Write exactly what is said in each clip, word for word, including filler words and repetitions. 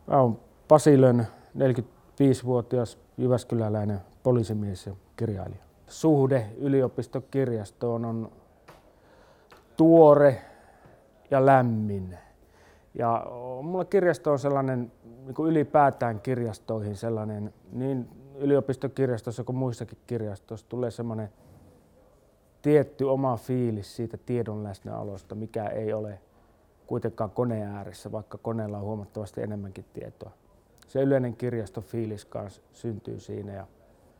Mä oon Pasi Lönn, neljäkymmentäviisivuotias jyväskyläläinen poliisimies ja kirjailija. Suhde yliopistokirjastoon on tuore ja lämmin. Ja mulla kirjasto on sellainen, niin kuin ylipäätään kirjastoihin sellainen, niin yliopistokirjastossa kuin muissakin kirjastoissa tulee sellainen tietty oma fiilis siitä tiedon läsnäolosta, mikä ei ole kuitenkaan koneen ääressä, vaikka koneella on huomattavasti enemmänkin tietoa. Se yleinen kirjastofiilis kanssa syntyy siinä. Ja,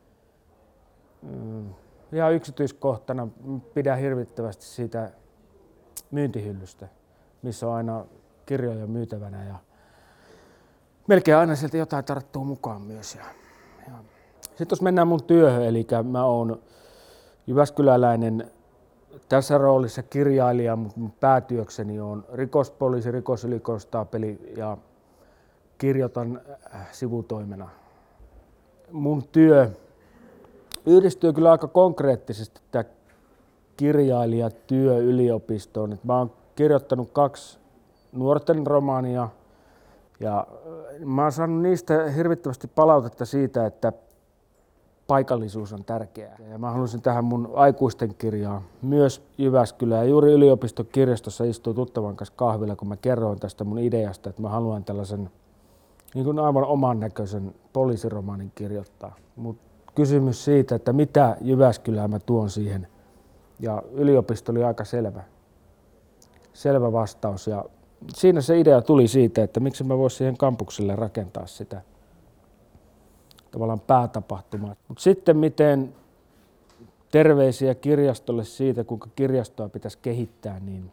mm, ihan yksityiskohtana pidän hirvittävästi siitä myyntihyllystä, missä on aina kirjoja myytävänä ja melkein aina sieltä jotain tarttuu mukaan myös. Ja, ja. Sitten jos mennään mun työhön, eli mä oon jyväskyläläinen tässä roolissa kirjailija, mutta mun päätyökseni on rikospoliisi, rikosylikonstaapeli ja kirjoitan sivutoimena. Mun työ yhdistyy kyllä aika konkreettisesti tämä kirjailijatyö yliopistoon. Mä oon kirjoittanut kaksi nuorten romaania ja mä oon saanut niistä hirvittävästi palautetta siitä, että paikallisuus on tärkeää. Ja mä halusin tähän mun aikuisten kirjaan myös Jyväskylään. Ja juuri yliopistokirjastossa istuu tuttavan kanssa kahvilla, kun mä kerroin tästä mun ideasta, että mä haluan tällaisen niin kuin aivan oman näköisen poliisiromaanin kirjoittaa. Mut kysymys siitä, että mitä Jyväskylään mä tuon siihen. Ja yliopisto oli aika selvä, selvä vastaus. Ja siinä se idea tuli siitä, että miksi mä vois siihen kampukselle rakentaa sitä tavallaan päätapahtumaa. Mutta sitten miten terveisiä kirjastolle siitä, kuinka kirjastoa pitäisi kehittää, niin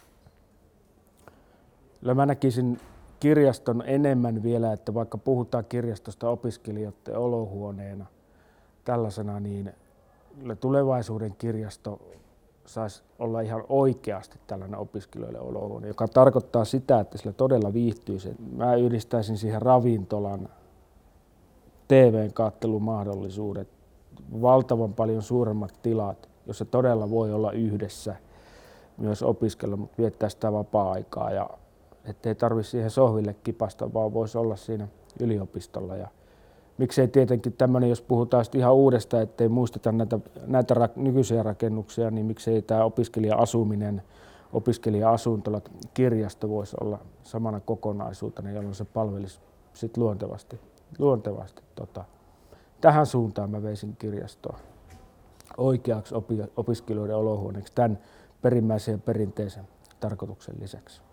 mä näkisin kirjaston enemmän vielä, että vaikka puhutaan kirjastosta opiskelijoiden olohuoneena tällaisena, niin tulevaisuuden kirjasto saisi olla ihan oikeasti tällainen opiskelijoille olohuone, joka tarkoittaa sitä, että sillä todella viihtyisi. Mä yhdistäisin siihen ravintolan, T V-kattelumahdollisuudet, valtavan paljon suuremmat tilat, jossa todella voi olla yhdessä myös opiskella, mutta viettää sitä vapaa-aikaa ja ettei tarvitse siihen sohville kipasta, vaan voisi olla siinä yliopistolla. Ja miksei tietenkin tämmöinen, jos puhutaan ihan uudesta, ettei muisteta näitä, näitä rak, nykyisiä rakennuksia, niin miksei tämä opiskelija-asuminen, opiskelija-asuntolat, kirjasto voisi olla samana kokonaisuutena, jolloin se palvelisi sit luontevasti. luontevasti. Tota, tähän suuntaan mä veisin kirjastoa oikeaksi opi, opiskelijoiden olohuoneeksi tämän perimmäisen ja perinteisen tarkoituksen lisäksi.